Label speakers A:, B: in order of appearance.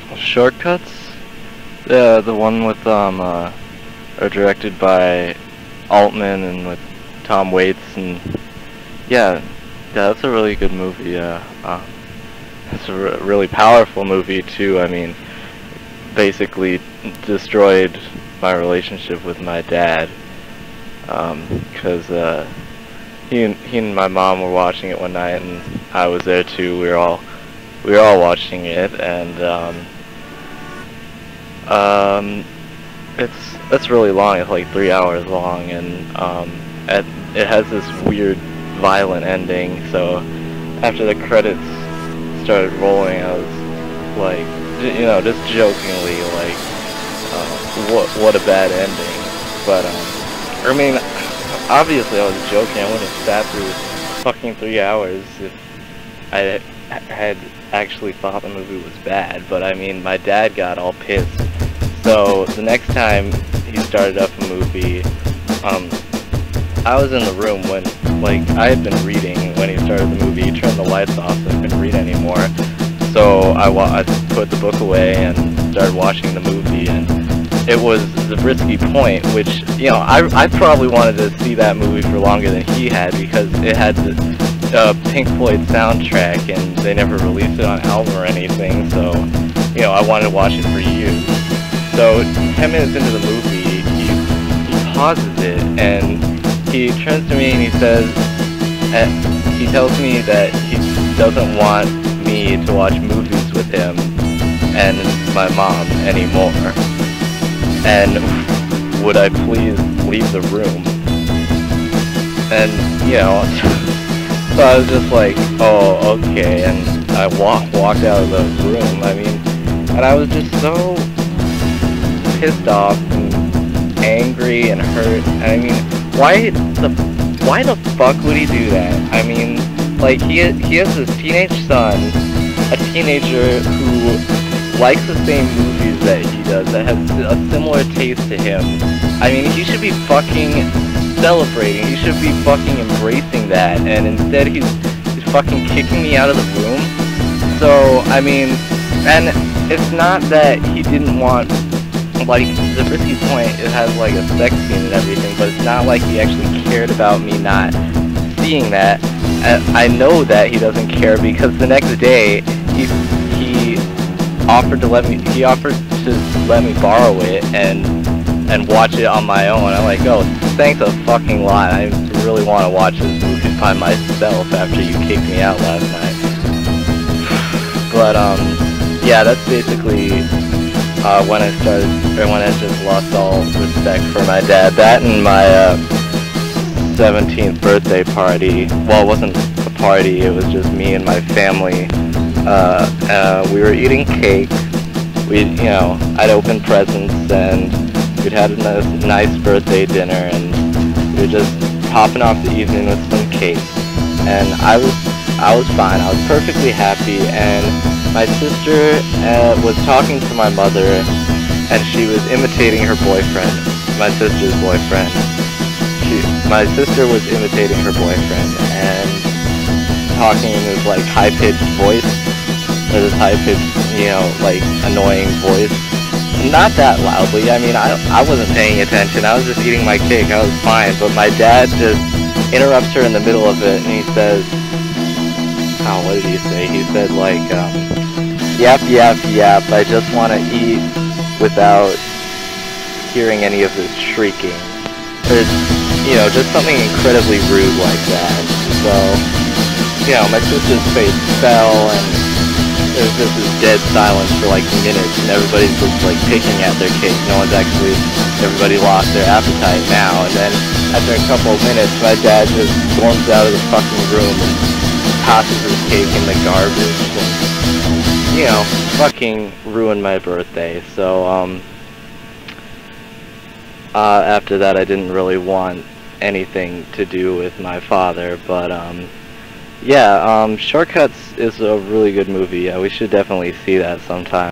A: Shortcuts? Yeah, the one with are directed by Altman and with Tom Waits, and yeah, that's a really good movie. Yeah, it's a really powerful movie too. I mean, basically destroyed my relationship with my dad, because he and my mom were watching it one night, and I was there too. We were all watching it, and it's really long. It's like 3 hours long, and it has this weird, violent ending. So after the credits started rolling, I was like, just jokingly like, what a bad ending. But I mean, obviously I was joking. I wouldn't have sat through fucking 3 hours if I had actually thought the movie was bad. But I mean, my dad got all pissed. So the next time he started up a movie, I was in the room when, like, I had been reading when he started the movie. He turned the lights off so I couldn't read anymore. So I put the book away and started watching the movie, and it was Zabriskie Point, which, I probably wanted to see that movie for longer than he had, because it had the Pink Floyd soundtrack, and they never released it on album or anything, so, I wanted to watch it for years. So 10 minutes into the movie, he pauses it, and he turns to me and he says, he tells me that he doesn't want me to watch movies with him and my mom anymore, and would I please leave the room? And so I was just like, oh, okay, and I walked out of the room. I mean, and I was just so pissed off and angry and hurt. I mean, why the fuck would he do that? I mean, like, he has this teenage son, a teenager who likes the same movies that he does, that has a similar taste to him. I mean, he should be fucking celebrating. He should be fucking embracing that, and instead he's fucking kicking me out of the room. So, I mean, and it's not that he didn't want, like, Zabriskie Point, it has like a sex scene and everything, but it's not like he actually cared about me not seeing that. And I know that he doesn't care, because the next day he offered to let me borrow it and watch it on my own. I'm like, oh, thanks a fucking lot. I really want to watch this movie by myself after you kicked me out last night. But yeah, that's basically when I just lost all respect for my dad. That and my 17th birthday party. Well, it wasn't a party, it was just me and my family. We were eating cake. I'd opened presents, and we'd had a nice birthday dinner, and we were just topping off the evening with some cake. And I was fine. I was perfectly happy, and my sister was talking to my mother, and she was imitating her boyfriend, my sister's boyfriend. My sister was imitating her boyfriend and talking in this like high-pitched voice, or this high-pitched, like annoying voice. Not that loudly. I mean, I wasn't paying attention. I was just eating my cake. I was fine. But my dad just interrupts her in the middle of it, and he says, oh, what did he say? He said, like, yap, yap, yap, I just want to eat without hearing any of this shrieking. Or, just something incredibly rude like that. So, my sister's face fell, and there was just this dead silence for like minutes, and everybody's just like picking at their cake. Everybody lost their appetite now. And then after a couple of minutes, my dad just storms out of the fucking room and tosses his cake in the garbage, and, fucking ruined my birthday. So, after that, I didn't really want anything to do with my father, but, yeah, Shortcuts is a really good movie. Yeah, we should definitely see that sometime.